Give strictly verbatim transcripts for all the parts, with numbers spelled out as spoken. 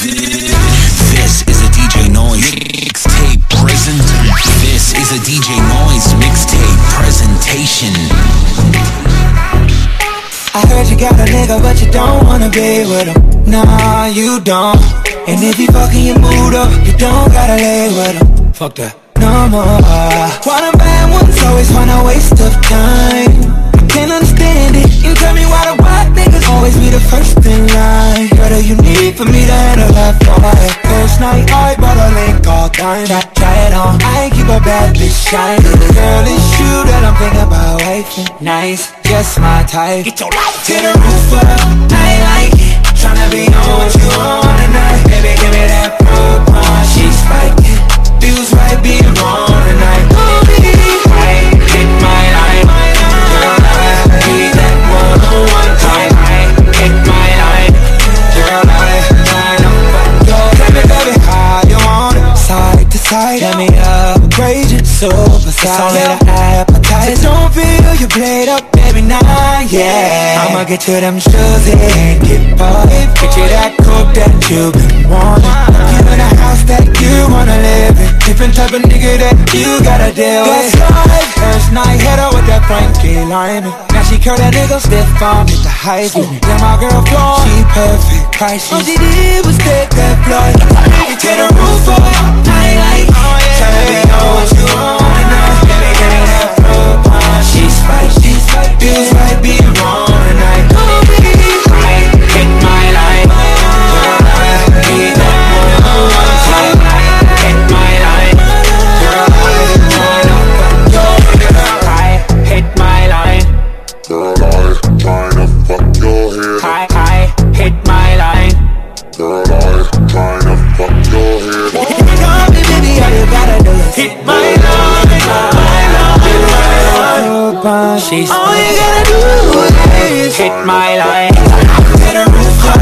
This is a D J Noise mixtape present. This is a D J Noise mixtape presentation. I heard you got a nigga, but you don't wanna be with him. Nah, you don't. And if he fucking your mood up, you don't gotta lay with him. Fuck that. No more. Why them bad ones always find a waste of time? I can't understand it. You tell me why the white niggas always be the first in line. Girl, do you need for me to handle that boy? First night, I bought a link all time. Try, try it on. I ain't keep a bad bitch shiny. Girl, it's you that I'm thinking about wifing. Nice, just my type. Get your life to the roof up. I ain't like it. Tryna be on what you want tonight. Baby, give me that pro-pon. She's spiking. Feels right being wrong tonight. I hit my line. Girl, I need that one-on-one time. I hit my line. Girl, I line up. Yo, tell me, baby, how you want it? Side to side, let me upgrade you. Super size, only the appetite. So don't feel you played up, baby, nah, yeah. I'ma get you them shoes and get bought. Get you that coupe that you've been wanting. You in a house that you wanna live in. Different type of nigga that you gotta deal with. That's first night, hit her with that Frankie Lyman. Now she curl that nigga stiff on with the hype. Yeah, my girl floor, she perfect, priceless. All she did was take that flight. To the roof up, night light. Tryna be on what you want tonight. Baby, give me that pro-pon. She's right, she's right. Feels right being wrong tonight. I hit my line. Girl, I need that one-on-one time. I hit my line. Girl, I line up. Yo, I hit my line. Girl, I tryna fuck your head. I, I hit my line. Girl, I tryna fuck your head. Come me, baby, all you gotta do is hit my line. Hit my line. Hit my line. She's all you gotta do is hit my line. Hit her roof up.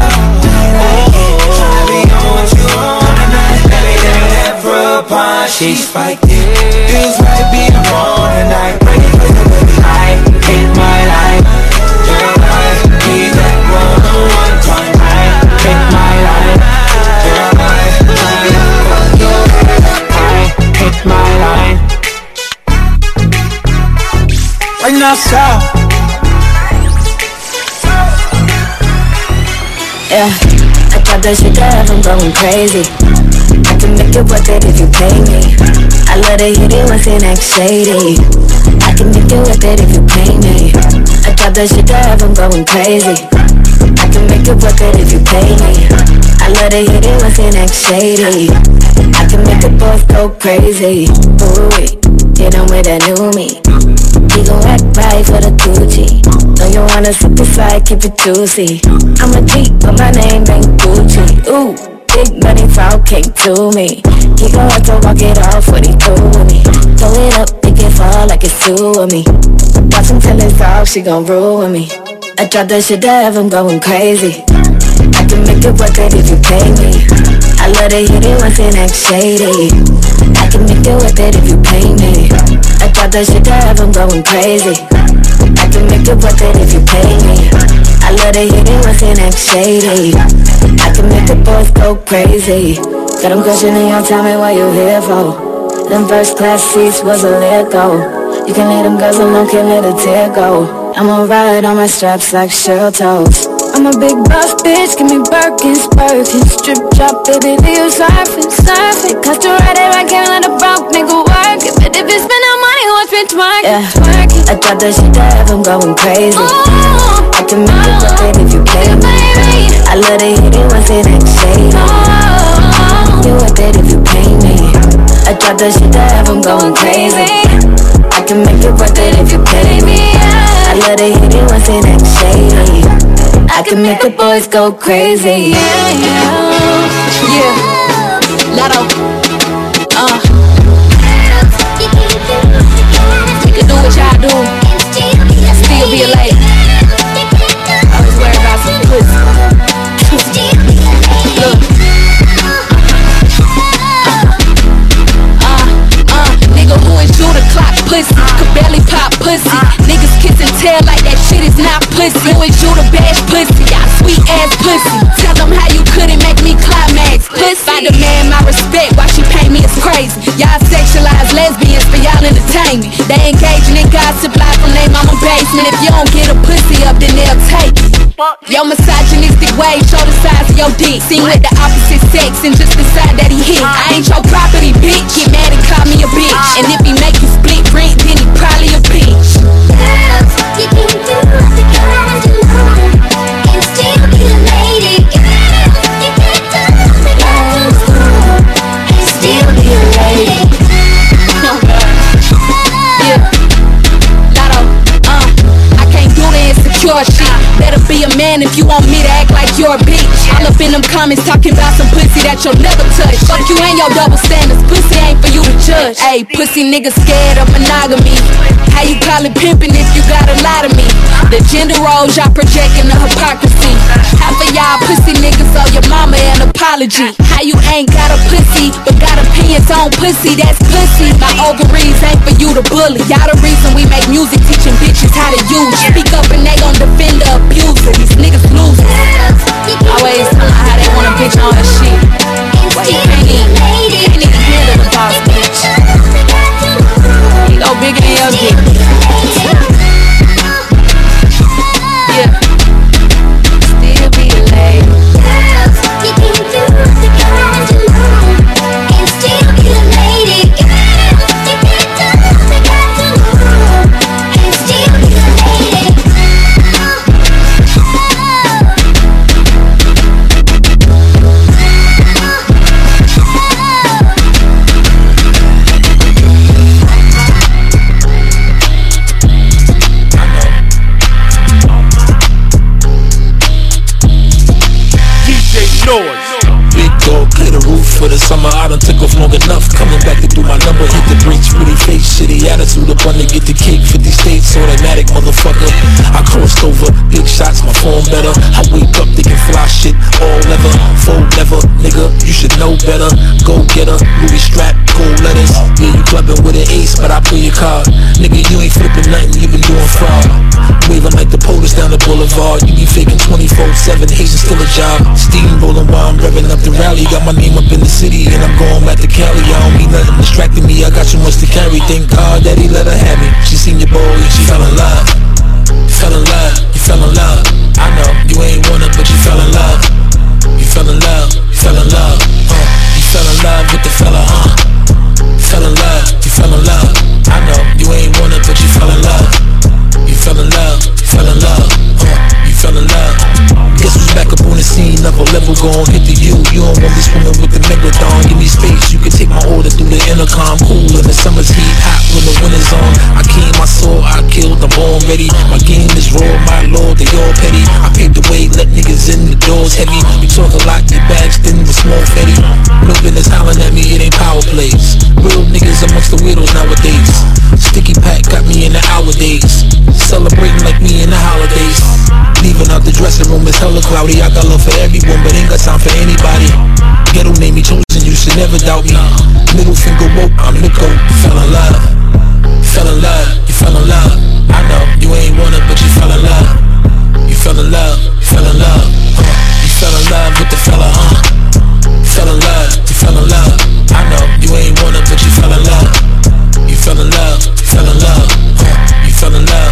Tryna be on what you want tonight. Baby, give me that pro-pon. She's spiked it. Feels right being wrong tonight. Bring it closer, baby. I hit my line. Girl, I need that one-on-one time. I hit my line. Girl, I hit my line. Right now, south. Yeah, I thought that shit up, I'm going crazy. I can make it worth it if you pay me. I love to hit it once it acts shady. I can make it worth it if you pay me. I thought that shit up, I'm going crazy. I can make it worth it if you pay me. I love to hit it once it acts shady. I can make the boys go crazy. Ooh, hit him with that new me. He gon' act right for the Gucci. Know you wanna super slide, keep it juicy. I'm a G, but my name ain't Gucci. Ooh, big money foul came to me. He gon' have to walk it off what he through with me. Throw it up, make it fall like it's two of me. Watch him till it's off, she gon' ruin me. I drop that shit up, I'm going crazy. I can make it worth it if you pay me. I love to hit it once it acts shady. I can make it worth it if you pay me. I drop that shit up, I'm going crazy. I can make it worth it if you pay me. I love to hit it once it acts shady. I can make the boys go crazy. Got them questioning you, tell me what you here for. Them first class seats was a let go. You can leave them girls alone, can't let a tear go. I'ma ride on my straps like Cheryl toes. I'm a big boss bitch, give me Birkins, Birkins. Strip drop, baby, do you surfing, surfing? Cost to ride it, I can't let a broke nigga work it. But if you spend no money, watch me twerk it, twerk it. I thought that shit up, I'm going crazy. Ooh, I can make it worth it if you pay me. I love to hit it once it acts shady. You worth it if you pay me. I thought that shit up, I'm going crazy. I can make it worth it if you pay me. I love to hit it once it acts shady. I can make the boys go crazy. Yeah, yeah. Yeah. Lotto. Uh. You can do what y'all do. Still be a lady. Always worry about some pussy. Look. Uh, uh, nigga who is you the clock pussy. Could barely pop pussy. Niggas kiss and tell like that shit is not pussy. Who is you the bash pussy? Y'all sweet ass pussy. Tell them how you couldn't make me climax. fuck? Your misogynistic ways show the size of your dick. Seen with the opposite sex and just decide that he hit. I ain't your property, bitch. Get mad and call me a bitch. And if he make you split rent, then he probably a bitch. Girls, you can do what the guys do and still be a lady. Girls, you can do what the guys do and still be a lady. Yeah, Lotto, uh, I can't do the insecure shit. Better be a man if you want me to act like you're a bitch. All up in them comments talking about some pussy that you'll never touch. Fuck you and your double standards, pussy ain't for you to judge. Ayy, pussy niggas scared of monogamy. How you call it pimping if you gotta lie to me? The gender roles y'all projecting the hypocrisy. Half of y'all pussy niggas owe your mama an apology. How you ain't got a pussy but got opinions on pussy? That's pussy. My ovaries ain't for you to bully. Y'all the reason we make music teaching bitches how to use. Speak up and they gon' defend the abuser. These niggas losers. Always tell me how they want a bitch on her shit. Wait, you can't even, you can't even handle the boss bitch. You go bigger than your dick. Yeah. Still be a lady. Girls, you can do what the guys do and still be a lady. Girls, you can do what the guys do and still be a lady. Big dog, clear the roof for the summer. I done took off long enough. Coming back to do my number, hit the brakes, pretty face, shitty attitude up on to get the cake. fifty states, automatic, motherfucker. I crossed over, big shots, my form better. I wake up thinking fly shit, all leather, full leather, nigga. You should know better. Go get her, Louis strap, gold letters. Yeah, you clubbing with an ace, but I pull your card. Nigga, you ain't flipping nothing, you been doing fraud. Waving like the police down the boulevard. You be faking twenty-four seven, Haitian still a job. Steamrolling while I'm revving up the rally. Got my name up in the city and I'm going back to Cali. I don't need nothing distracting me, I got too much to carry. Thank God that he let her have me. She seen your boy and she fell in love. Fell in love, you fell in love. I know, you ain't want it but you fell in love. You fell in love, you fell in love, uh. You fell in love with the fella, uh. Fell in love, you fell in love. I know, you ain't want it but you fell in love. You fell in love, you fell in love, uh. You fell in love. Guess who's back up on the scene? Level level gon' hit the you. You don't want me swimming with the megalodon. Give me space, you can take my order through the intercom. Cool in the summer's heat, hot when the winter's on. I came, I saw, I killed, I'm born ready. My game is raw, my lord, they all petty. I paved the way, let niggas in, the doors heavy. You talk a lot, your bags thin with small fetty. No business hollering at me, it ain't power plays. Real niggas amongst the weirdos nowadays. Sticky pack got me in the hour days. Celebrating like me in the holidays. Leaving out the dressing room, it's hella cloudy. I got love for everyone, but ain't got time for anybody. Ghetto name me chosen, you should never doubt me. Middle finger woke, I'm Nico. Fell in love, fell in love, you fell in love. I know, you ain't want it, but you fell in love. You fell in love, you fell in love, uh. You fell in love with the fella, uh. Fell in love, you fell in love. I know, you ain't want it, but you fell in love. You fell in love, you fell in love, uh. You fell in love.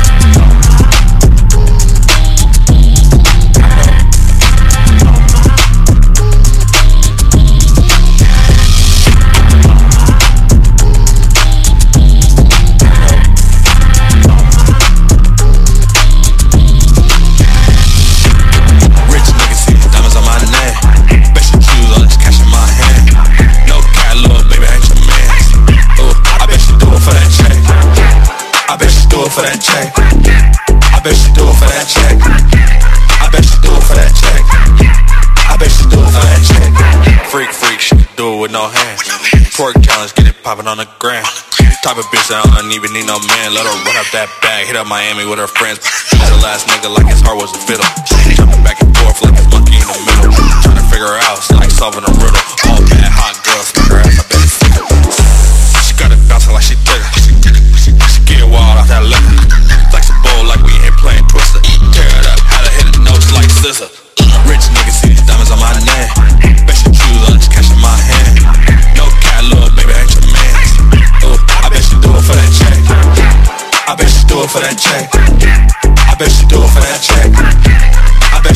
For that check, I bet she do it for that check. I bet she do it for that check. I bet she do it for that check. Freak, freak, she can do it with no hands. Twerk challenge, get it poppin' on the gram. Type of bitch that I don't even need no man. Let her run up that bag, hit up Miami with her friends. Had a last nigga like his heart was a fiddle. Jumping back and forth like a monkey in the middle. Trying to figure her out, it's like solving a riddle. All bad, hot girls, smack her ass, I bet it's fickle. She got it bouncing like she did it. She get wild off that liquor. Flex a bowl like we ain't playing Twister. Tear it up, had to hit the notes like scissor. Rich niggas see these diamonds on my neck. Bet you choose on this cash in my hand. No cat, little baby, ain't your man. Ooh, I bet you do it for that check. I bet you do it for that check. I bet you do it for that check. I bet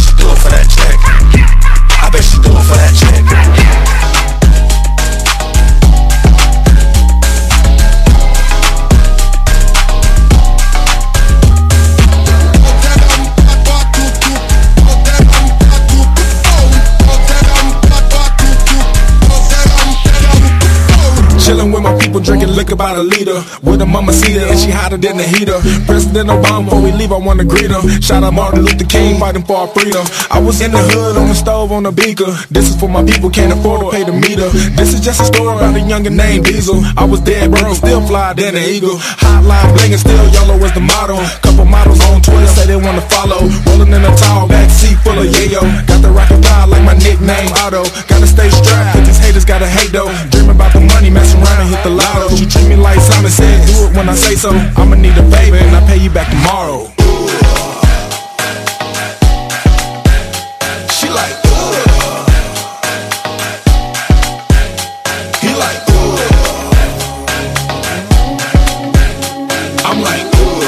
Chillin' with my people, drinking liquor by the liter. With a mamacita, and she hotter than the heater. President Obama, before we leave, I wanna greet him. Shout out Martin Luther King, fighting for our freedom. I was in the hood, on the stove, on the beaker. This is for my people, can't afford to pay the meter. This is just a story about a younger named Diesel. I was dead broke, still fly than an eagle. Hotline blingin', still yellow was the motto. Couple models on Twitter say they wanna follow. Rollin' in a tall back seat full of yayo. Got the rocket vibe like my nickname Otto. Gotta stay strapped, cause these haters gotta hate though. Dream about the money, mess around and hit the lotto. She treat me like Simon said, do it when I say so. I'ma need a favor and I pay you back tomorrow. She like, ooh. He like, ooh. I'm like,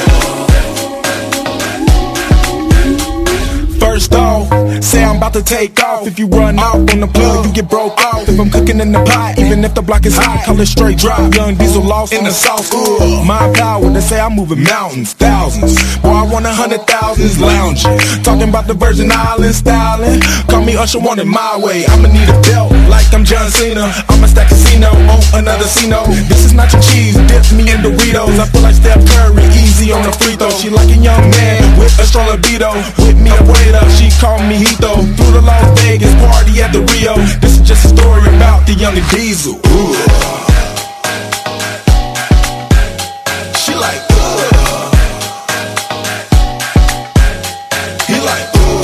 ooh. First off, say I'm about to take off. If you run off on the plug, you get broke off. If I'm cooking in the pot, even if the block is hot, call it straight drop. Young Diesel lost in the sauce. Ooh, my power, they say I'm moving mountains, thousands. Boy, I want a hundred thousands lounging. Talking about the Virgin Islands styling. Call me Usher, want it my way. I'ma need a belt like I'm John Cena. I'ma stack casino on another casino. This is not your cheese, dip me in Doritos. I feel like Steph Curry, easy on the free throw. She like a young man with a strong libido. With me a waiter, she called me Hito. Through the Las Vegas party at the Rio. This is just a story about the younger Diesel. Ooh. She like, ooh. He like, ooh.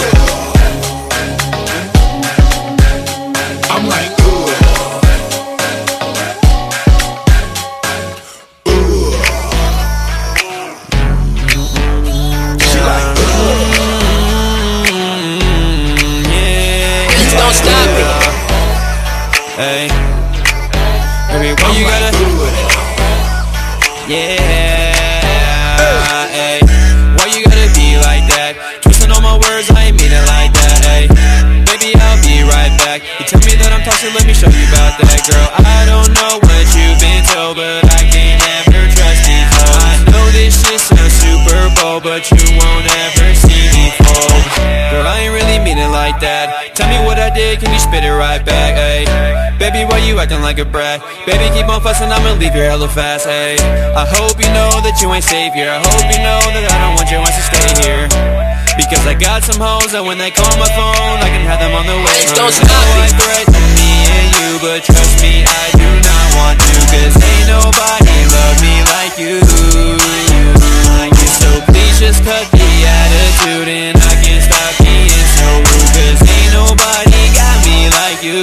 I'm like, ooh. Ooh. She like, ooh. Yeah. Don't stop it. Hey, baby, why you gotta do it? Yeah, hey, why you gotta be like that? Twisting all my words, I ain't mean it like that. Hey, baby, I'll be right back. You tell me that I'm toxic, let me show you about that, girl. I don't know what you've been told, but I can't ever trust these hoes. I know this shit sounds Super Bowl, but you won't ever see me fold. Girl, I ain't really mean it like that. Tell me what I did, can you spit it right back, ayy? Baby, why you acting like a brat? Baby, keep on fussing, I'ma leave your hella fast, ayy. I hope you know that you ain't safe here. I hope you know that I don't want your ass to stay here. Because I got some hoes that when they call my phone, I can have them on the way. Don't stop it. I threaten me and you, but trust me, I do not want to. Cause ain't nobody love me like you. So please just cut the attitude and I can't stop being so rude. Cause ain't nobody got me like you.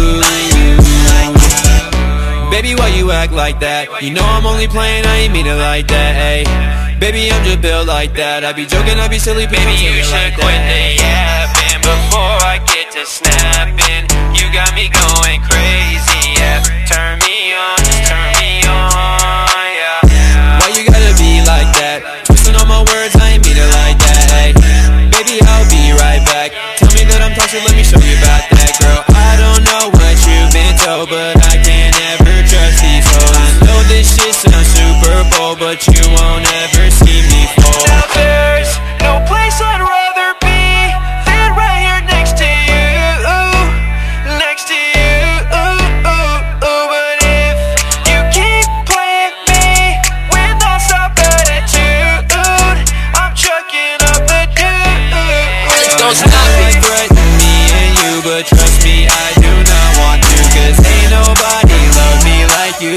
Baby, why you act like that? You know I'm only playing, I ain't mean it like that, ayy. Baby, I'm just built like that. I be joking, I be silly, baby, you should like quit the yapping before I get to snapping. You got me going crazy, yeah. Turn me on, just turn me on, yeah. Why you gotta be like that? Twisting all my words, I ain't mean it like that, ayy. Baby, I'll be right back. Tell me that I'm toxic, let me show you about that, girl. I don't know what you've been told, but I can't ever trust these hoes. I know this shit sounds Super Bowl, but you won't ever see me fall. Now there's no place I'd rather be than right here next to you, next to you. But if you keep playing me with non-stop attitude, I'm chucking up the dude. Don't stop it. Threaten me and you, but trust me, I do not want to. Cause ain't nobody love me like you.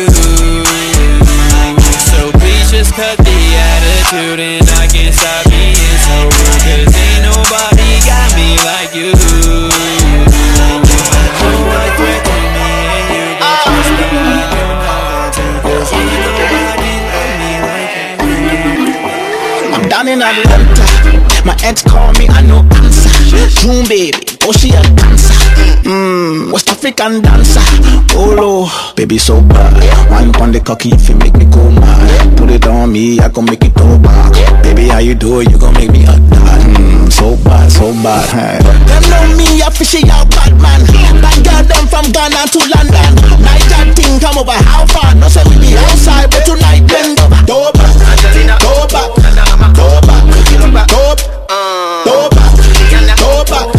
So please just cut the attitude and I can't stop being so rude. Cause ain't nobody got me like you. I'm down in Atlanta. My ex call me, I no answer. June baby, oh she a dancer. Mmm, West African dancer. Oh Lord, baby so bad. Wine on the cocky if you make me go mad. Put it on me, I gon' make it go back. Baby, how you do it? You gon' make me a dad. Mmm, so bad, so bad. Hey. Them know me, a fishy out bad man. Bad girl, them from Ghana to London. Night that thing come over, how far? No say we be outside, but tonight bend over. Go back, go back, go back, go back, go back, go back, go back,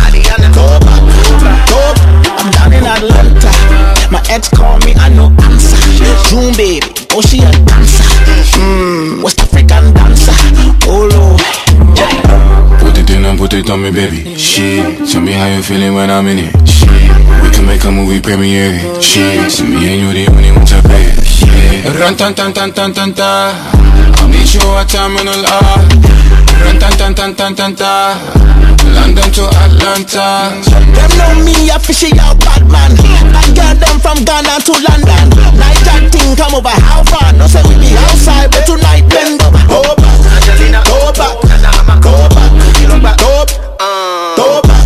go back. I'm down in Atlanta. My ex call me, I no answer. June baby, oh she a dancer. Mmm, West African dancer. Oh Lord. Put it in and put it on me, baby. Shit, tell me how you feeling when I'm in it. Shit, we can make a movie premiere. Shit, see me and you the only one to pay. Yeah. Run tan tan tan tan tan ta. I'm the show a terminal R. Run tan tan tan tan tan ta. London to Atlanta. Them know me a fishy out bad man. I got them from Ghana to London. Night that thing come over how far? No say we be outside, but tonight bend over. Go back, go back, go back, go back, go back, go back, go back,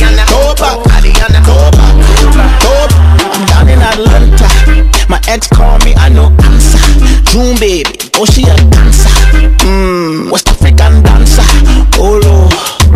go back, go back. I'm down in Atlanta. My ex call me, I no answer. June baby, oh she a dancer. Mmm, West African dancer. Oh Lord.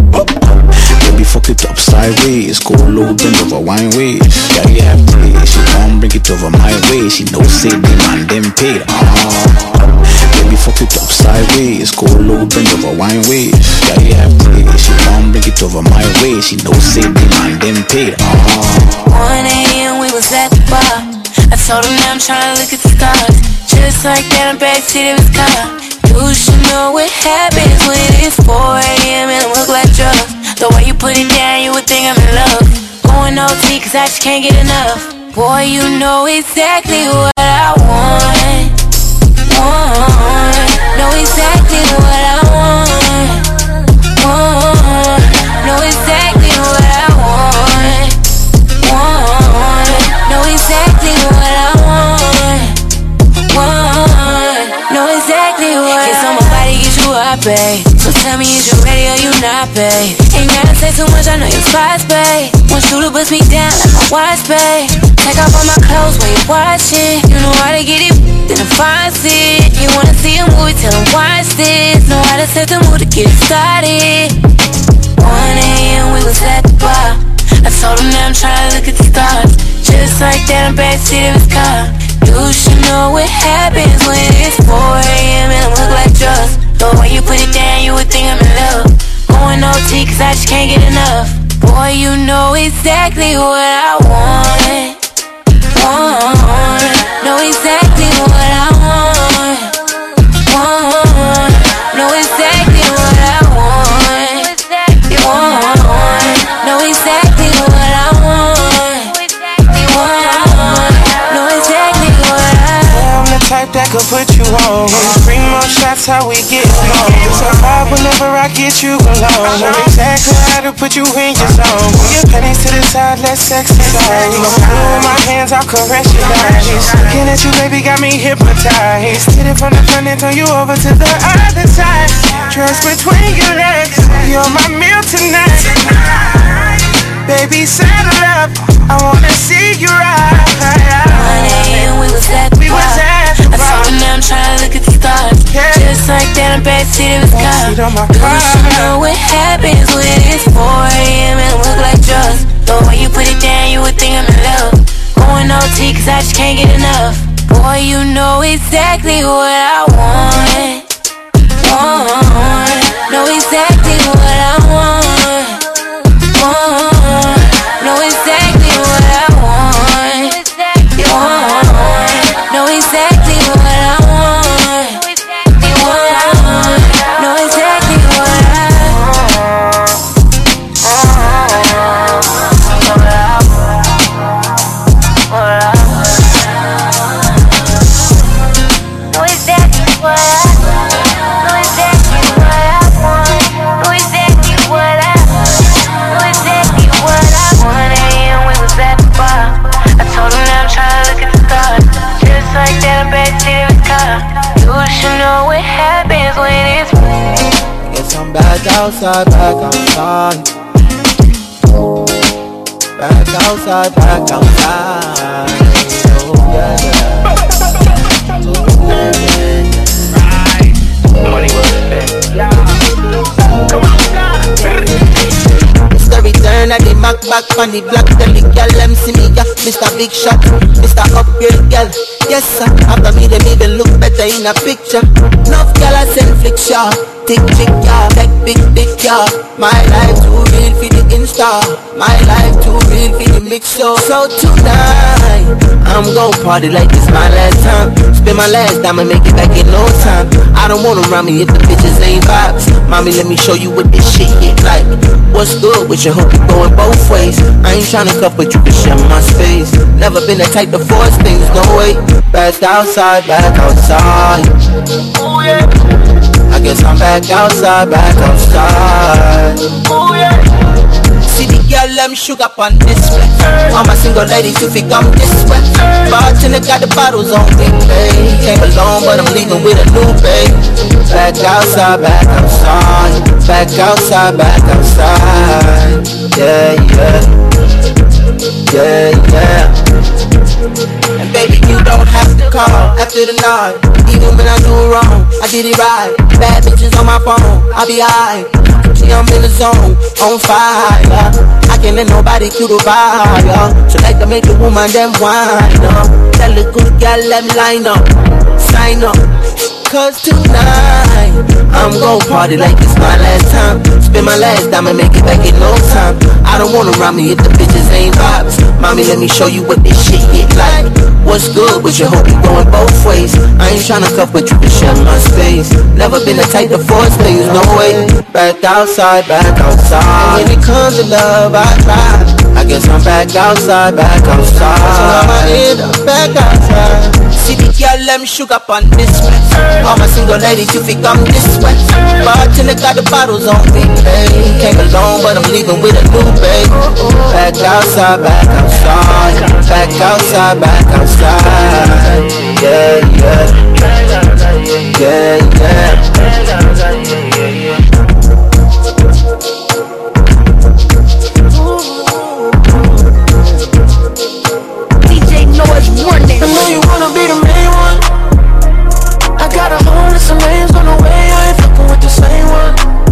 Baby, fuck it up sideways. Go low, bend over wine ways. Yeah, you have taste. She can't bring it over my way. She knows say the man them paid. Uh-huh. Baby, fuck it up sideways. Go low, bend over wine ways. Yeah, you have taste. She can't bring it over my way. She knows say the man them paid. Uh-huh. one a.m. we was at the bar. I told him now I'm tryna look at the stars. Just like that, I'm backseat of his car. You should know what happens when it's four a.m. and I look like drugs. The way you put it down, you would think I'm in love. Going O T cause I just can't get enough. Boy, you know exactly what I want. Want. Know exactly what I want. Want. Know exactly what I want. Want. Know exactly what I want. Want. Know exactly what I want. Can somebody get you up, babe? So tell me, is you ready or you not, babe? Ain't gotta say too much, I know your spots, babe. Want you to bust me down like my watch, babe. Take off all my clothes when you watching. You know how to get it, then I find it. You wanna see a movie, tell them watch this. Know how to set the mood to get it started. one a.m. we was at the bar. I told him now I'm tryna look at the stars. Just like that, I'm backseat of his car. You should know what happens when it's four a.m. and I look like drugs. The way you put it down, you would think I'm in love. Going O T cause I just can't get enough. Boy, you know exactly what I want. Want. Know exactly what I want. Want. Know exactly what I want. Want. Know exactly what I want. Want. Know exactly what I want. I'm the type that could put you on. Three more shots, how we get along. It's a vibe whenever I get you alone. Know exactly how to put you in your zone. Move your panties to the side, let's exercise. No blue in my hands, I'll caress your eyes. Looking at you, baby, got me hypnotized. Hit it from the front and turn you over to the other side. Dress between your legs, you're my meal tonight. Baby, settle up, I wanna see you ride. one a.m. we was at the bar. I told him now I'm tryna look at the stars. Just like that, I'm backseat of his car. You should know what happens when it's four a.m. and I look like drugs. The way you put it down, you would think I'm in love. Going O T cause I just can't get enough. Boy, you know exactly what I want. Want. Know exactly what I want. Want. Know exactly what I want. Want. Know exactly what I want. Want. Know exactly what I want. Know exactly what I want. Know exactly what I want. Know exactly what I want. Know exactly what I want. one a.m. we was at the bar. I told him now I'm tryna look at the stars. Just like that, I'm backseat of his car. You should know what happens when it's Yes, I'm back outside, back outside. Back outside, back outside. Oh yeah, yeah. Oh yeah, yeah. Right. Money was it, yeah. Come on, it's the return of the Mac back on the block. Tell the girl them see me, yeah. Mister Big Shot, Mister Upgrade girl. Yes sir, after me them even look better in a picture. Enough girl I send flick shot. Tick tick yeah, take big big yeah. My life too real for the Insta. My life too real for the mix show. So tonight I'm gon' party like it's my last time. Spend my last dime and make it back in no time. I don't want around me if the bitches ain't vibes. Mommy, let me show you what this shit hit like. What's good with you? Hope you going both ways. I ain't tryna cuff, but you can share my space. Never been the type to force things, no way. Back outside, back outside. Oh yeah. I guess I'm back outside, back outside. Oh yeah. See the girl, let me sugar up on this way. All my single ladies, you think I'm this way. Bartender got the bottles on big pay. Came alone, but I'm leaving with a new babe. Back outside, back outside. Back outside, back outside. Yeah, yeah. Yeah, yeah. And baby, you don't have to call after the night. Even when I do wrong, I did it right. Bad bitches on my phone, I'll be high. See, I'm in the zone, on fire. I can't let nobody kill the fire. So like to make the woman them whine up. That little girl, let me line up, sign up. Cause tonight, I'm gon' party like it's my last time. Spend my last dime and make it back in no time. I don't wanna rob me if the bitches ain't vibes. Mommy, let me show you what this shit hit like. What's good with you? Hope you going both ways. I ain't tryna cuff, but you can share my space. Never been the type to force things, no way. Back outside, back outside. And when it comes to love, I try. I guess I'm back outside, back outside. So I'ma end up back outside. See the girl, let me shoot up on this way. All my single ladies, you think I'm this way. Bartender got the bottles on big pay. Came alone, but I'm leaving with a new babe. Back outside, back outside. Back outside, back outside. Yeah, yeah. Yeah, yeah. D J Noise warning. I know you wanna be the main one. I got a whole list of names on the way. I ain't fucking with the same one.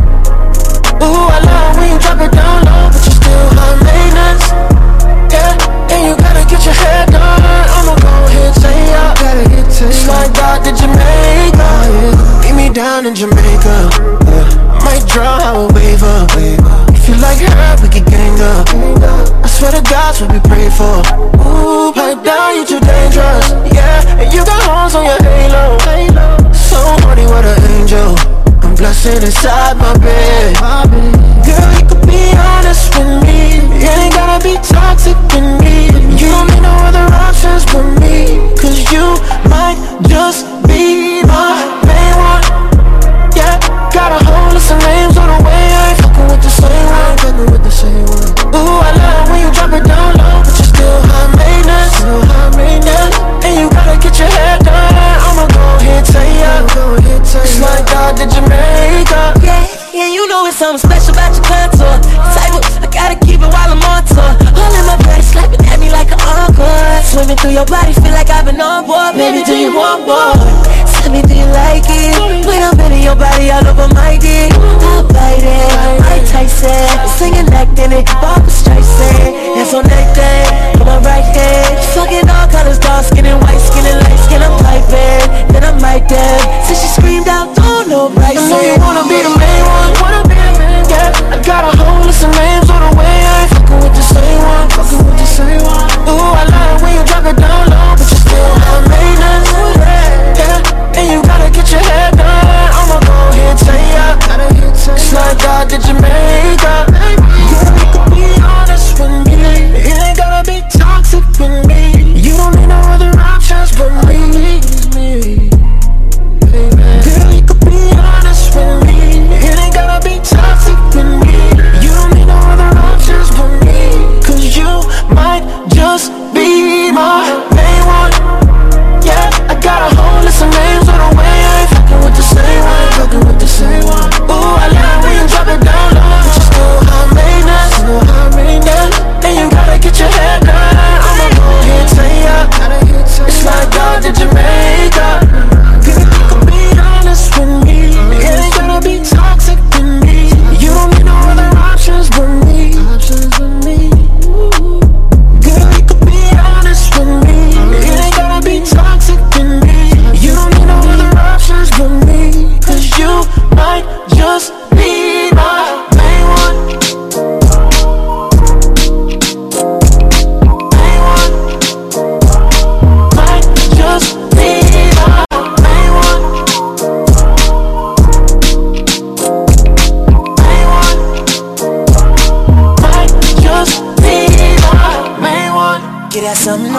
Ooh, I love when you drop it down low, but you still high maintenance. Yeah, and you gotta get your hair done. I'ma go ahead and say ya. Slide out to Jamaica, yeah. Meet me down in Jamaica, yeah. Might draw a waiver. If you like her, we can gang up. I swear to God's what we pray for. Ooh, pipe down, you too dangerous. Yeah, and you got horns on your halo. So horny, what an angel. I'm blushing inside my bed. Girl, you could be honest with me. You ain't gotta be toxic with me. You don't need no other options but me. Cause you might just be my main one. Yeah, got a whole list of names on the way. I ain't fucking with the same one. Fucking with the same one. Ooh, I love when you drop it down low, but you still high maintenance. Still high maintenance. And you gotta get your hair done. I'ma go ahead and tell ya. Slide out to Jamaica. Yeah, yeah, you know it's something special about your contour. Type of, I gotta keep it while I'm on tour. All in my body, slapping at me like an encore. Swimming through your body, feel like I've been on board. Baby, do you want more? Tell me, do you like it? When I'm in your body all over my dick, I'll bite it, Mike Tyson. Singing, acting it, Barbra Streisand. That's on that day, on my right hand. Fucking all colors, dark skin and white skin and light skin. I'm piping, then I'm right there. Since she screamed out, oh no, right. I know you wanna be the main one. Wanna be the main, yeah. I got a whole list of names on the way. I ain't fucking with the same one. Fucking with the same one. Ooh, I love when you drop it down low, but you still high maintenance. Yeah, and you gotta get your hair done. I'ma go ahead and tell ya. Slide out to Jamaica. Girl, you can be honest with me. You ain't gotta be toxic with me.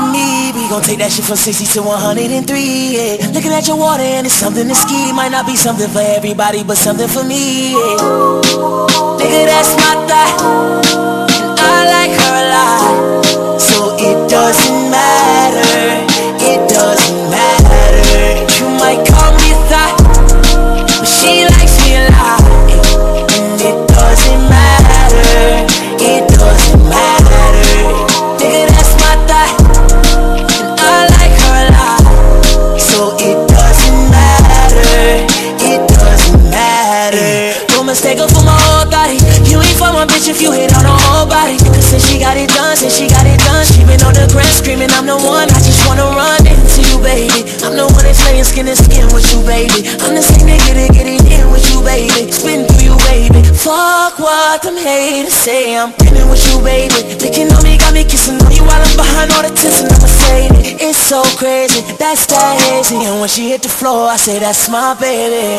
me. We gon' take that shit from sixty to one hundred three, yeah. Looking at your water and it's something to ski. Might not be something for everybody, but something for me, yeah. Nigga, that's my thought, and I like her a lot. So it doesn't matter, it doesn't matter. You might call me a thought, but she likes me a lot. And it doesn't matter, it doesn't matter. Nigga, that's my thought, and I like her a lot. So it doesn't matter, it doesn't matter. Don't mistake her for my whole body. You ain't for my bitch if you hit on her whole body. Cause since she got it done, since she got it done, she been on the ground screaming, I'm the one. I just wanna run into you, baby. I'm the one that's laying skin to skin with you, baby. I'm the same nigga that get it in with you, baby. Spin through you, baby. Fuck what them haters say. I'm pinning with you, baby. Licking on me, got me kissing on you while I'm behind all the tents, and I'ma say it. It's so crazy, that's that hazy. And when she hit the floor, I say that's my baby.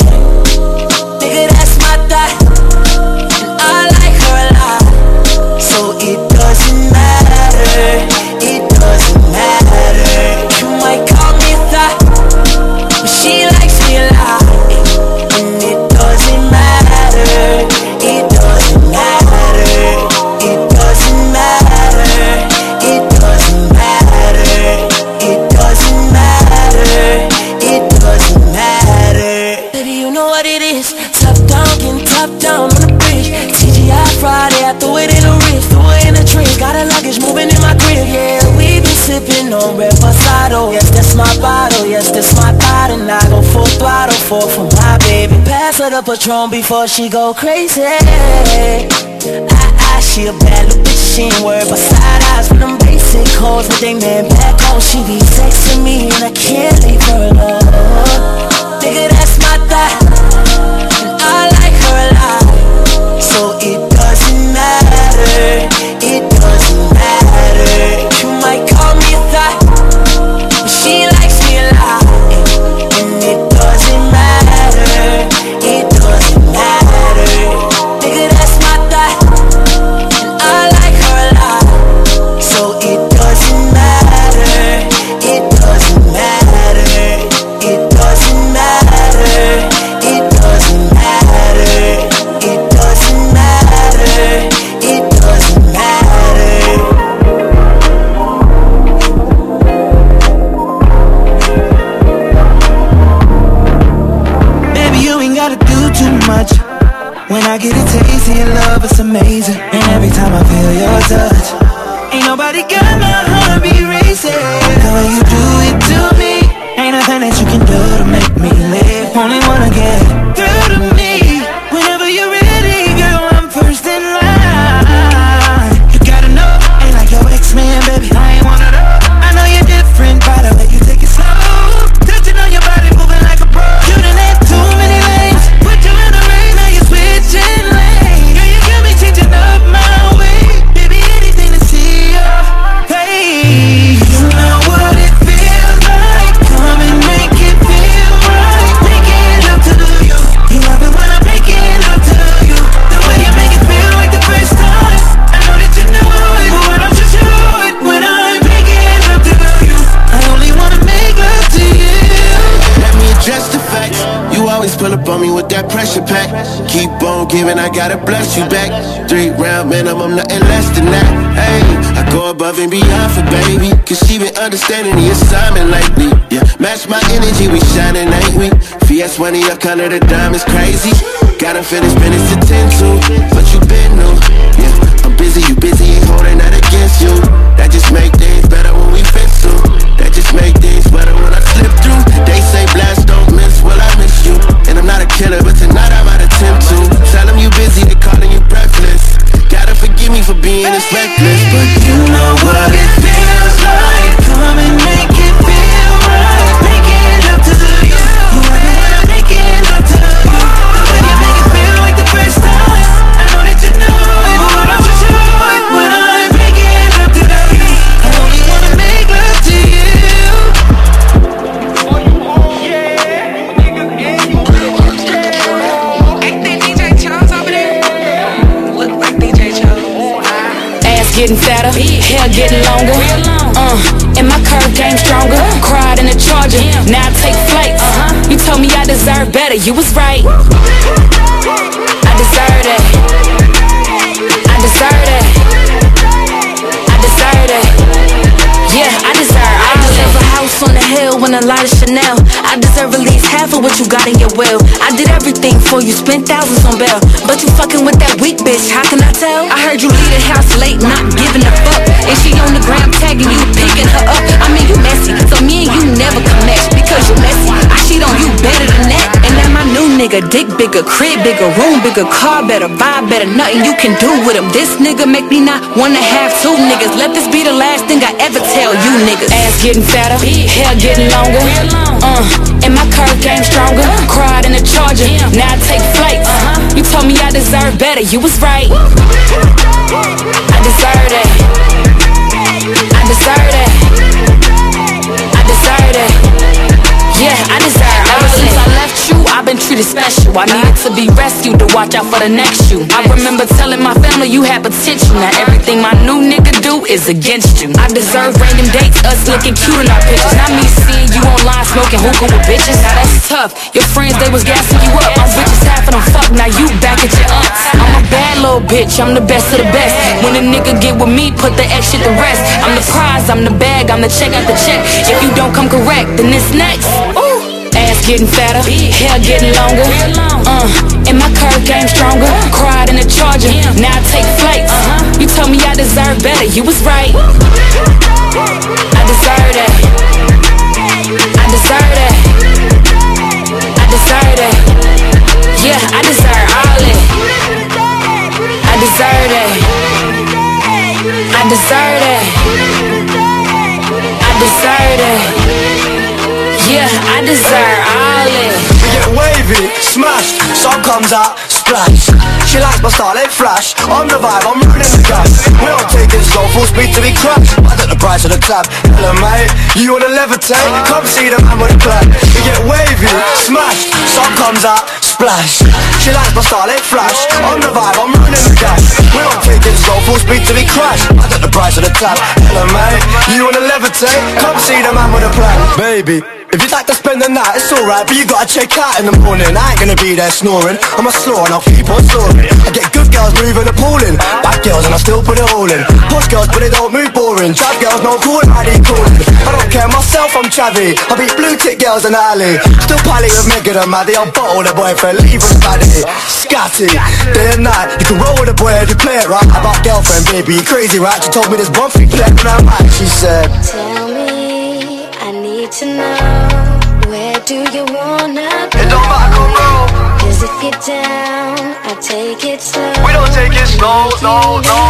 Nigga, that's my thought, and I like her a lot. So it doesn't matter, it doesn't matter. You might call me a thought, but she likes me a lot. And it doesn't matter, it doesn't matter. It doesn't matter, it doesn't matter. It doesn't matter, it doesn't matter. Baby, you know what it is. Top down, getting top down on the bridge. T G I Friday, I threw it in the wrist, threw it in the drink. Got a luggage moving in my crib, yeah. We been sipping on Reposado. Yes, that's my bottle, yes, that's my thought. And I go full throttle for, for my baby. Pass her the Patron before she go crazy. I, I, she a bad little bitch, she ain't worried about side eyes from them basic hoes with they man back home. She be texting me and I can't leave her alone. Nigga, that's my thought, and I like her a lot. So it doesn't matter, it doesn't matter. You might call me a thought, but she likes me a lot. And it doesn't matter, it doesn't matter. Nigga, that's my thought, and I like her a lot. So it doesn't matter, it doesn't matter. It doesn't matter, it doesn't matter. It doesn't matter, it doesn't matter. Baby, you ain't gotta do too much. When I get a taste of your love, it's amazing. And every time I feel your touch, ain't nobody got my heartbeat racing. The way you do it to me, ain't nothing that you can do to make me live. Only wanna get through to me. Whenever you're ready, girl, I'm first in line. You gotta know, ain't like your ex-man, baby, I ain't one of those. I know you're different by the way you take it slow. Touching on your body, moving like a pro. You done had too many lanes, put you in a race, now you're switching lanes. Girl, you got me changing up my way. Baby, anything to see you. Hey, you know what it feels like. Come and make it feel right. Making love to you. You love it when I'm making love to you. The way you make it feel like the first time. I know that you know it, but why don't you show it when I'm making love to you? I only wanna make love to you. Let me address the facts. You always pull up on me with that pressure pack. Keep on giving, I gotta bless you back. Three round minimum, nothing less than that. Hey, I go above and beyond for baby, cause she been understanding the assignment lately. Yeah, match my energy, we shining, ain't we? V S money up, color the diamonds crazy. Gotta finish minutes to ten to, but you been new. Yeah, I'm busy, you busy, ain't holding that against you. That just make things better when we fit through. That just make things better when I slip through. They say blast don't miss, well I miss you. And I'm not a killer, but tonight I might attempt to. Tell them you busy, they calling you breathless. Gotta forgive me for being this reckless, but you know what it feels like. Come and make it feel right. Making love to you. You love it when I'm making love to you. The way you make it feel like the first time. I know that you know it, but why don't you show it when I'm making love to you? I only wanna make love to you. Getting fatter, hair getting longer. Uh, and my deserve better, you was right. I deserve it. I deserve it. I deserve it. Yeah, I deserve it. I deserve a house on the hill and a lot of Chanel. I deserve at least half of what you got in your will. I did everything for you, spent thousands on bail, but you fucking with that weak bitch, how can I tell? I heard you leave the house late, not giving a fuck, and she on the gram tagging you, picking her up. I mean, you messy, so me and you never connect, because you messy. I cheat on you better than that. And now my new nigga, dick bigger, crib bigger, room bigger, car better, vibe better, nothing you can do with him. This nigga make me not wanna have two niggas. Let this be the last thing I ever tell you niggas. Ass getting fatter, hair getting longer, uh, and my curve game stronger. Cried in the Charger, now I take flights. You told me I deserve better, you was right. I deserve it. I deserve it. I deserve it. Yeah, I deserve it. Ever since I left you, I've been treated special. I needed to be rescued to watch out for the next you. I remember telling my family you had potential. Now everything my new nigga do is against you. I deserve random dates, us looking cute in our pictures. Not me seeing you online smoking hookah with bitches. Now that's tough. Your friends, they was gassing you up. My bitches half of them fuck, now you back at your aunts. I'm a bad little bitch, I'm the best of the best. When a nigga get with me, put the X shit to rest. I'm the prize, I'm the bag, I'm the check out the check. If you don't come correct, then it's next. Ooh. Ass getting fatter, hair getting longer, uh, and my curve game stronger. Cried in the Charger, now I take flights. You told me I deserve better, you was right. I deserve it. I deserve it. I deserve it. Yeah, I deserve all it. I deserve it. I deserve it. I deserve it. Yeah, I deserve all it. We get wavy, smash, song comes out, splash. She likes my style, they flash. On the vibe, I'm running the gas. We don't take it slow, full speed till we crash. I took the price of the tab. Hello mate, you wanna levitate? Come see the man with the plan. We get wavy, smash, song comes out, splash. She likes my style, they flash. On the vibe, I'm running the gas. We don't take it slow, full speed till we crash. I took the price of the tab. Hello mate, you wanna levitate? Come see the man with the plan. Baby, if you'd like to spend the night, it's alright, but you gotta check out in the morning. I ain't gonna be there snoring, I'm a slow and I'll keep on snoring. I get good girls moving appalling, bad girls and I still put it all in. Posh girls but they don't move boring, trap girls no cool and I need calling. I don't care myself, I'm chavvy, I beat blue tick girls in the alley. Still pilot with Megan and Maddie, I'll bottle the boyfriend, leave him baddy. Scatty, day and night, you can roll with a boy if you play it right. About girlfriend, baby, you crazy right? She told me this one thing left when I'm right, she said, tell me, I need to know, where do you wanna go? It don't matter, come roll. Cause if you're down, I take it slow. We don't take it slow, no, no.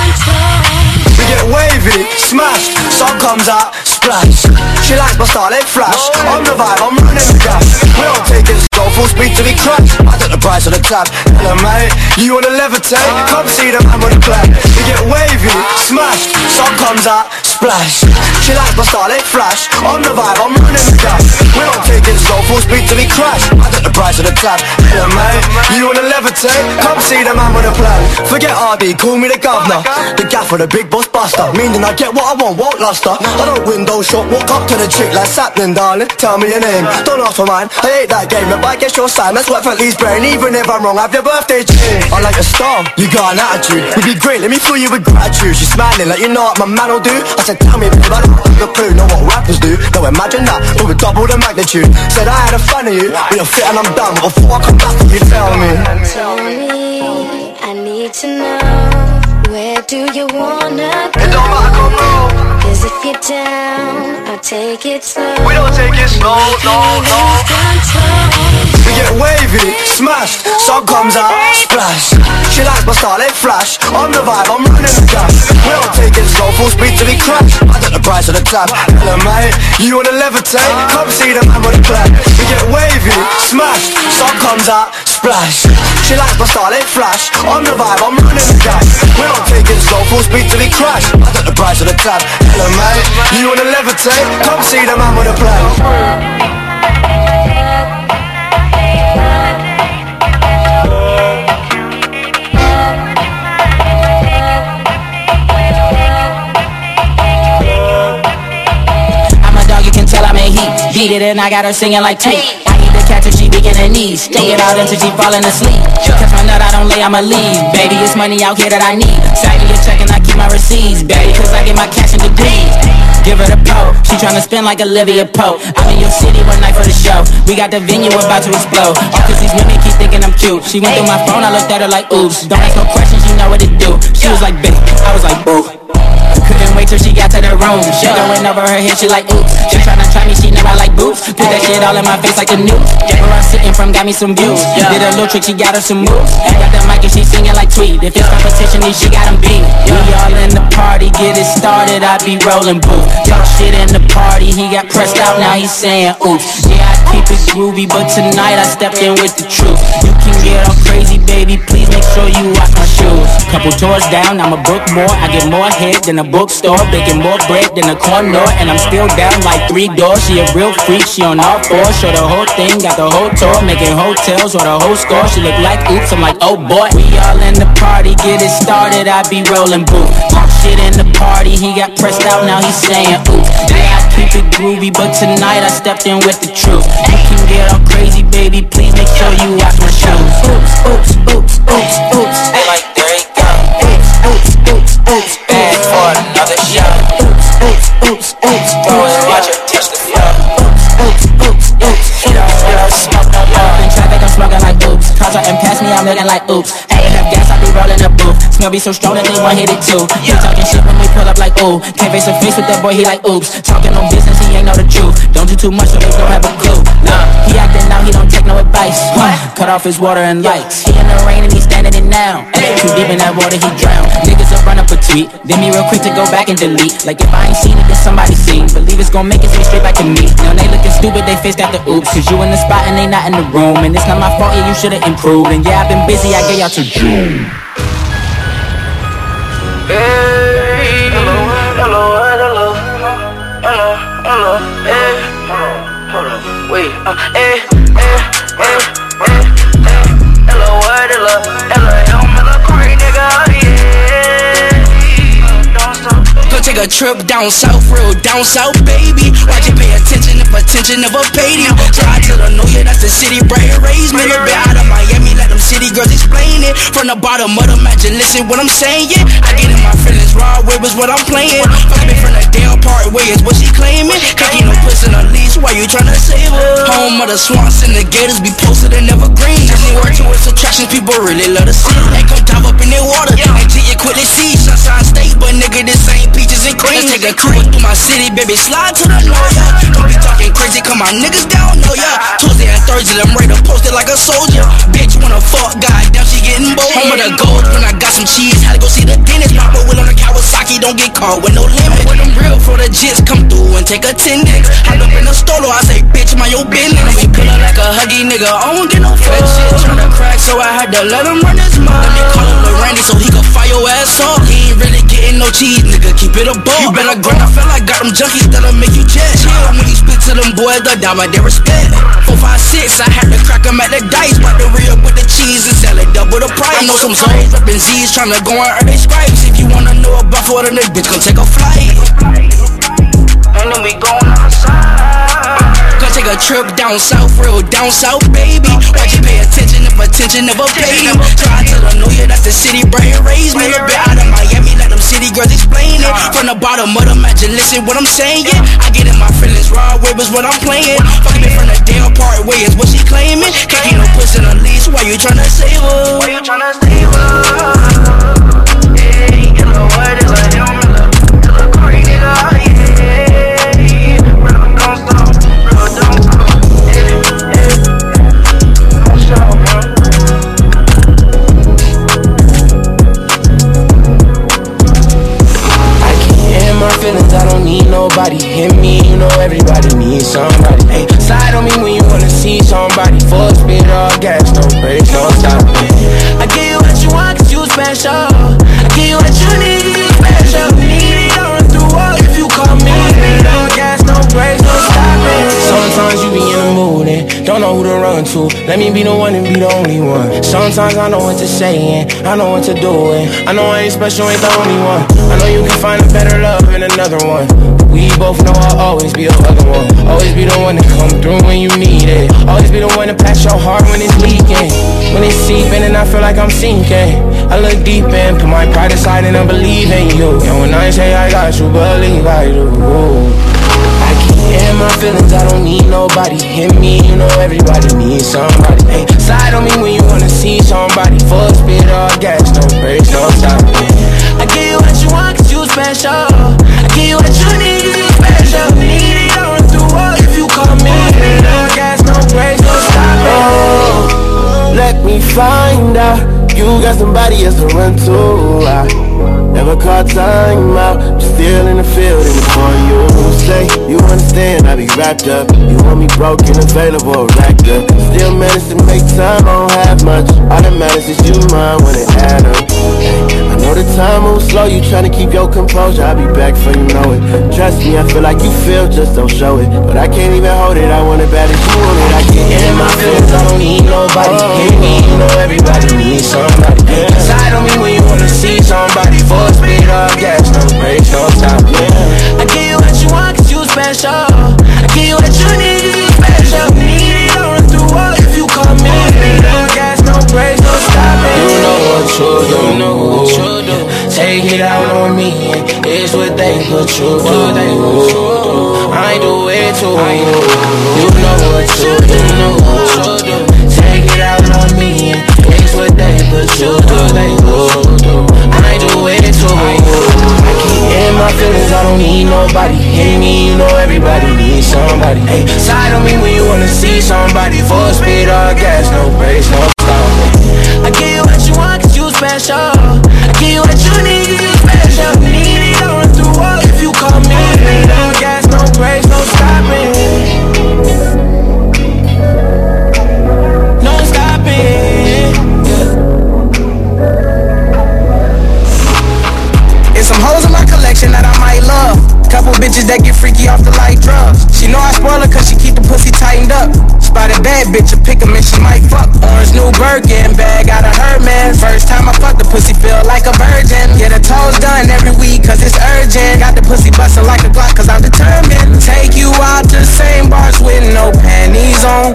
We get wavy, smash, song comes out, splash. She likes my style, they flash. On the vibe, I'm running the gas. We don't take it slow, full speed till we crash. I took the price of the tab. Hello mate, you wanna levitate? Come see the man with the plan. We get wavy, smash, song comes out, splash. She likes my style, they flash. On the vibe, I'm running the gas. We don't take it slow, full speed till we crash. I took the price of the tab. Hello mate, you wanna levitate? Come see the man with a plan. Forget R D, call me the governor, the gaffer, the big boss buster. Meaning I get what I want, won't luster. I don't window shop, walk up to the chick like Sapling, darling. Tell me your name, don't ask for mine. I hate that game, but I guess your sign. That's what Fentley's brain. Even if I'm wrong, have your birthday tune. I like a star, you got an attitude. We'd be great, let me fill you with gratitude. She's smiling like you know what my man will do. I said tell me babe, I don't have a clue. Know what rappers do, no imagine that, but with double the magnitude. Said I had a fan of you, but you're fit and I'm done. But before I come back, you tell me. Tell me, I need to know, where do you wanna go? It don't matter, come roll. Cause if you're down, I'll take it slow. We don't take it slow, no, no. We get wavy, smash, song comes out, splash. She likes my style, they flash. On the vibe, I'm running the gas. We don't take it slow, full speed till we crash. I took the price of the tab. Hello mate, you wanna levitate? Come see the man with the plan. We get wavy, smash, song comes out, splash. She likes my style, they flash. On the vibe, I'm running the gas. We don't take it slow, full speed till we crash. I took the price of the tab. Hello mate, you wanna levitate? Come see the man with the plan. Beat it and I got her singing like tape. I need to catch her, she begin her knees. Stroke it out until she falling asleep. Catch my nut, I don't lay, I'ma leave. Baby, it's money out here that I need. Side me a check and I keep my receipts, baby, cause I get my cash in degrees. Give her the po, she tryna spin like Olivia Pope. I'm in your city one night for the show. We got the venue about to explode. All cause these women keep thinking I'm cute. She went through my phone, I looked at her like oops. Don't ask no questions, you know what to do. She was like bitch, I was like boo. Couldn't wait till she got to the room. Shit going over her head, she like oops. She tryna try me, she never like boots. Put that shit all in my face like the news. Where I'm sitting from got me some views. Did a little trick, she got her some moves. Got the mic and she singing like Tweet. If it's competition, then she got them beat. We all in the party, get it started, I be rolling boots. Talk shit in the party, he got pressed out, now he's saying oops. Yeah, I keep it groovy, but tonight I stepped in with the truth. You can get all crazy, baby, please make sure you wash my shoes. Couple tours down, I'ma book more. I get more head than a bookstore, baking more bread than a corner, and I'm still down like three doors. She a real freak, she on all fours. Show the whole thing, got the whole tour, making hotels or the whole score. She look like oops, I'm like oh boy. We all in the party, get it started, I be rolling boo. Talk shit in the party, he got pressed out, now he's saying oops. Yeah, I keep it groovy, but tonight I stepped in with the truth. You can get all crazy, baby, please make sure you wash my shoes. Oops, oops, oops, oops, oops. They like there you go. Oops, oops, oops, oops. Bad for another show. Oops, oops, oops, oops. Boys, watch her touch the floor. Oops, oops, oops, oops. She don't wanna smoke no more. In traffic, I'm smoking like oops. Cars and pass me, I'm looking like oops. Hey, have gas, I be rolling the booth. Smell be so strong that they want hit it too. He talking shit when we pull up like ooh. Can't face to face with that boy, he like oops. Talking on business, he ain't know the truth. Don't do too much so they don't have a clue. Nah, he acting now, he don't take no advice. Huh. Cut off his water and lights. He in the rain and he standing it now. Too deep in that water, he drown. Niggas will run up a tweet, then me real quick to go back and delete. Like if I ain't seen it, then somebody seen. Believe it's gon' make it straight back to me. Now they looking stupid, they face got the oops. Cause you in the spot and they not in the room. And it's not my fault, yeah, you should've improved. And yeah, I've been busy, I gave y'all to June. Hey, hello, hello, hello, hello, hello, hey, hold on, wait, uh, hey, hey, hey, hey, hey, hello, hello, hello, hello, hello, crazy nigga, yeah, don't stop. Go take a trip down south, real down south, baby. Watch you pay attention if attention never paid you. Try to the know ya, that's the city bred and raised me. Little bit out of Miami, let them city girls explain it. From the bottom of the match, listen what I'm saying. I get in my feelings raw, where was what I'm playing. Fuck me from the Dale Park, where is what she claiming. Can't get no puss in the leash, why you tryna save her? Home of the swamps and the gators be posted and never green. Anywhere to its attractions, people really love to see. They come dive up in their water, until you quickly see Sunshine State, but nigga, this ain't peaches and cream. Let's take a cruise through my city, baby, slide to the lawyer. Don't be talking crazy, come my niggas down, know ya. Tuesday and Thursday, I'm ready to post it like a soldier. Bitch wanna fuck, goddamn, she getting bold. Home of the gold, when I got some cheese, had to go see the dentist. Pop a wheel on the Kawasaki, don't get caught with no limit. When them real for the jits come through and take attendance. Hop up in the stolo, I say, bitch, mind your business. We pull up like a huggy nigga, I don't get no fuck. Shit tryna crack, so I had to let him run his mouth. Let me call him Lil Randy so he can fire your ass off. He ain't really getting no cheese, nigga, keep it a ball. You better grind, I feel like got them junkies that'll make you jet. Chill when you speak to them boys, the diamond, they respect. Four, five, six, I had to crack them at the dice. But the real with the cheese and sell it double the price. I know some souls reppin' Z's tryna go and earn they stripes. If you wanna know about for the bitch, come take a flight. And then we going outside. Gonna take a trip down south, real down south, baby. Watch you pay attention if attention never paid you. Try to the know ya, that's the city bred and raised me. Little bit out of Miami, let them city girls explain it. From the bottom of the match, listen what I'm saying. I get in my feelings raw, where was what I'm playing. Fuck me from the Dale Park, where is what she claiming. Can't get no puss in the leash, why you tryna save her? Why you tryna save her? Hey, you know what is a hell, hello, crazy nigga, yeah. Feelings, I don't need nobody. Hit me, you know everybody needs somebody. Hey, side on me when you wanna see somebody. Full speed, all gas, no brakes, no stop. I give you what you want, cause you special. I give you what you need, you special. Need it, I'll run through all if you call me. No gas, no brakes, no stopping. Sometimes you be in the mood and don't know who to run to. Let me be the one and be the only one. Sometimes I know what to say and I know what to do and I know I ain't special, ain't the only one. I know you can find a better love in another one. We both know I'll always be a fucking one. Always be the one to come through when you need it. Always be the one to patch your heart when it's leaking. When it's seeping and I feel like I'm sinking. I look deep in, put my pride aside and I believe in you. And when I say I got you, believe I do. I can't in my feelings, I don't need nobody. Hit me, you know everybody needs somebody. Hey, side on me when you wanna see somebody. Full speed, all gas, no brakes, no stop. I give you what you want cause you special. I give you what you need cause you special. Need it, I'll run through all if you call me. No gas, no brakes, no stopping. Oh, let me find out you got somebody else to run to. I never caught time out, I'm still in the field and before you say you understand, I be wrapped up. You want me broken, available, racked up. Still manage to make time, I don't have much. All that matters is you mine when it add up. I know the time moves slow, you tryna keep your composure. I'll be back for you know it. Trust me, I feel like you feel, just don't show it. But I can't even hold it, I want it bad as you want it. I can't in my feelings, I don't need nobody. Hit me, you know everybody needs somebody. Side on me when you wanna see somebody. Full speed up, gas, no brakes, no stop. I give you what you want cause you special. I give you what you need cause you special. Need it, I'll run through all if you call me. No gas, no brakes, no stopping. You know what you do, you know what you do. Take it out on me, it's what they put you do. I do it too. You know what you do, you know what you do. Take it out on me, it's what they put you do. I do it too. I keep in my feelings, I don't need nobody. Hit me, you know everybody needs somebody. Hey, side on me when you wanna see somebody. Full speed, all gas, no brakes, no stop. I give you what you want cause you special. I give you what you need cause you special. Need it, I'll run through all if you call me. No gas, no brakes, no stopping. No stopping. It's some hoes in my collection that I might love. Couple bitches that get freaky off the light drugs. She know I spoil her cause she keep the pussy tightened up. Spotted bad bitch, a pick 'em and she might fuck. Orange new Birkin bag out of her man. First time I fuck the pussy feel like a virgin. Get her toes done every week cause it's urgent. Got the pussy bustin' like a Glock cause I'm determined. Take you out to the same bars with no panties on.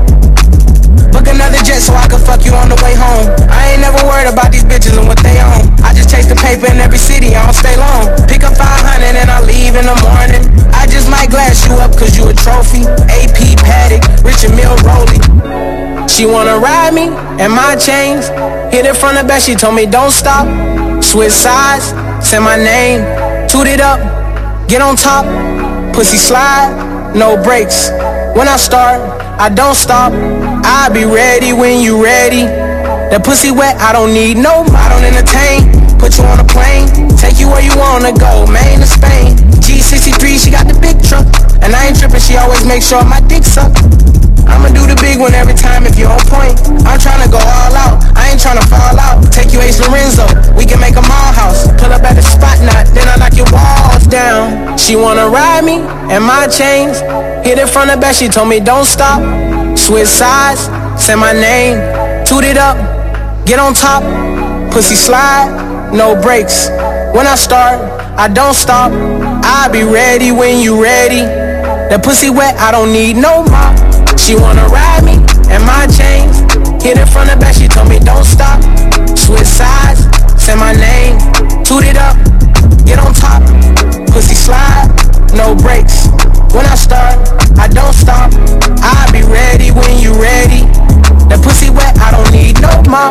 Book another jet so I can fuck you on the way home. I ain't never worried about these bitches and what they own. I just chase the paper in every city, I don't stay long. Pick up five hundred and I leave in the morning. I just might glass you up cause you a trophy. A P Paddock, Richard Mill Rollie. She wanna ride me and my chains. Hit it from the back, she told me don't stop. Switch sides, say my name. Toot it up, get on top. Pussy slide, no brakes. When I start, I don't stop. I'll be ready when you ready. That pussy wet, I don't need no, I don't entertain. Put you on a plane, take you where you wanna go, Maine to Spain. G sixty-three, she got the big truck. And I ain't trippin', she always make sure my dick's up. I'ma do the big one every time if you're on point. I'm tryna go all out, I ain't tryna fall out. Take you Ace Lorenzo, we can make a mall house. Pull up at the spot knot, then I knock your walls down. She wanna ride me and my chains. Hit it from the back, she told me don't stop. Switch sides, say my name. Toot it up, get on top. Pussy slide, no brakes. When I start, I don't stop. I'll be ready when you ready. That pussy wet, I don't need no mop. She wanna ride me and my chains. Hit it from the back, she told me don't stop. Switch sides, say my name. Toot it up, get on top. Pussy slide, no brakes. When I start, I don't stop. I'll be ready when you ready. That pussy wet, I don't need no mop.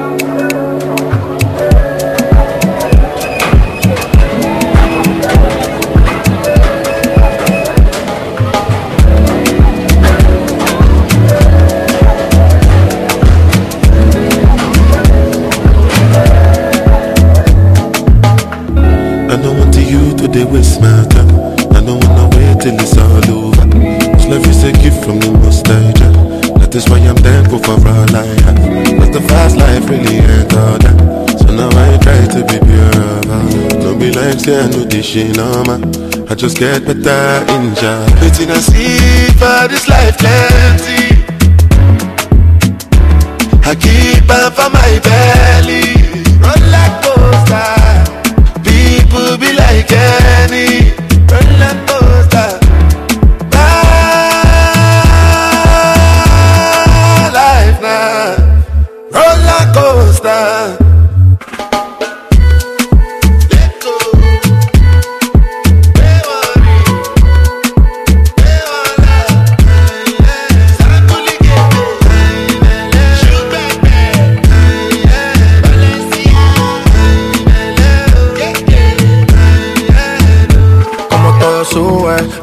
I don't want to you to the waste my time. I don't wanna wait till it's all over. This life is a gift from the Most High. That is why I'm thankful for all I have. But the fast life really ain't all that. So now I try to be pure. Don't be like say I know this shit no man. I just get better in job. Waiting and see for this life plenty. I keep on for my belly. Run like coaster. People be like any. Run like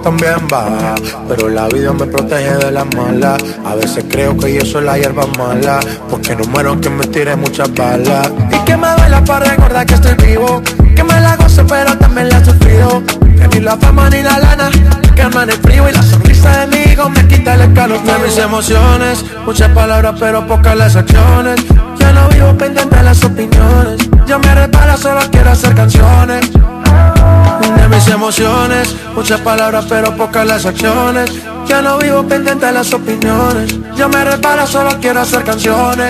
también baja, pero la vida me protege de las malas. A veces creo que yo soy la hierba mala, porque no muero que me tire muchas balas. Y que me duela para recordar que estoy vivo, que me la gozo pero también la he sufrido. Que ni la fama ni la lana calman el frío, y la sonrisa de mi hijo me quita el escalofrío de mis emociones. Muchas palabras pero pocas las acciones. Ya no vivo pendiente de las opiniones. Ya me repara, solo quiero hacer canciones. De mis emociones, muchas palabras pero pocas las acciones. Ya no vivo pendiente de las opiniones. Ya me repara, solo quiero hacer canciones.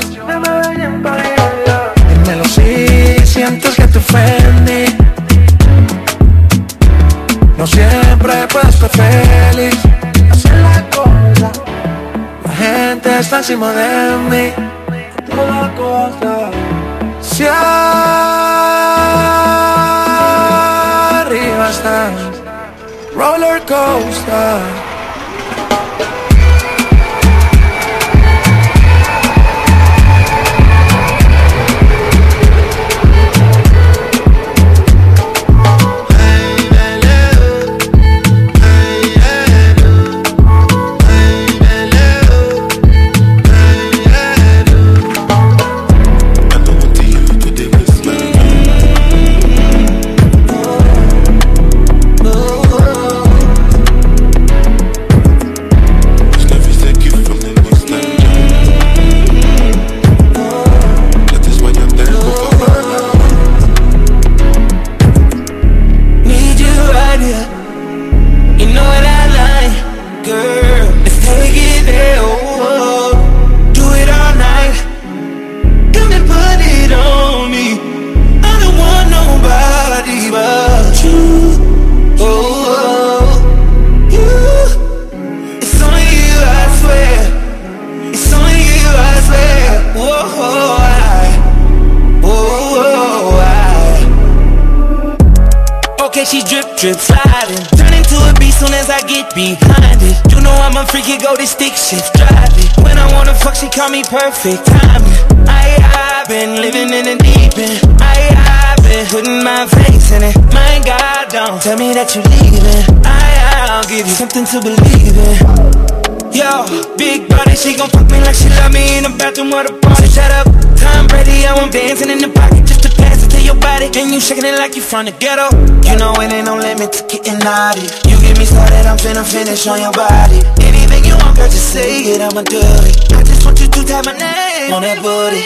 Dímelo si sientes que te ofendí. No siempre puedes estar feliz. Hacer la cosa, la gente está encima de mí. Toda cosa, si arriba estás, roller coaster. Drip sliding, turn into a beast soon as I get behind it. You know I'm a freaky, go to stick shift driving. When I wanna fuck, she call me perfect timing. I, I've been living in the deep end. I, I've been putting my face in it. My God, don't tell me that you're leaving. I, I'll give you something to believe in. Yo, big body, she gon' fuck me like she love me in the bathroom or the party. Shut up, Tom Brady, I want dancing in the pocket just to pass it to your body. And you shaking it like you from the ghetto. You know it ain't no limit to getting naughty. You get me started, I'm finna finish on your body. Anything you want, girl, just say it, I'ma do it. I just want you to type my name on that booty.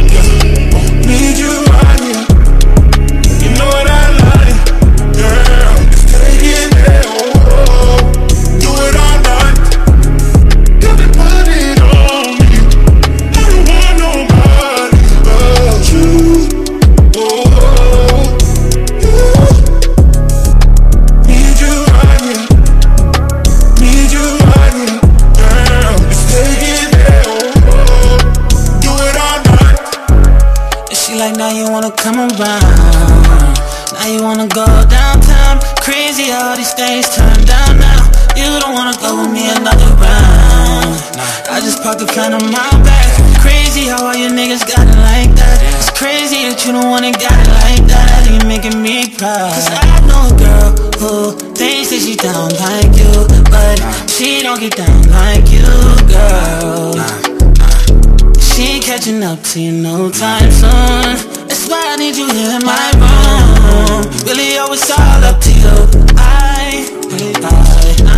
Need you right here. You know what I like, girl. Just take it there, oh, oh. Do it all night. Got me put it on me. I don't want nobody but you. Oh, oh. Need you right here. Need you right here, girl. Just take it there, oh, oh. Do it all night. And she like, now you wanna come around. Now you wanna go downtown. Crazy how these things turn down now. You don't wanna go with me another round. I just popped a plan on my back. Crazy how all you niggas got it like that. It's crazy that you don't wanna got it like that. You making me proud. Cause I know a girl who thinks that she down like you, but she don't get down like you, girl. She ain't catching up to you no time soon. That's why I need you here in my room. Really, oh, it's all up to you. I, I, I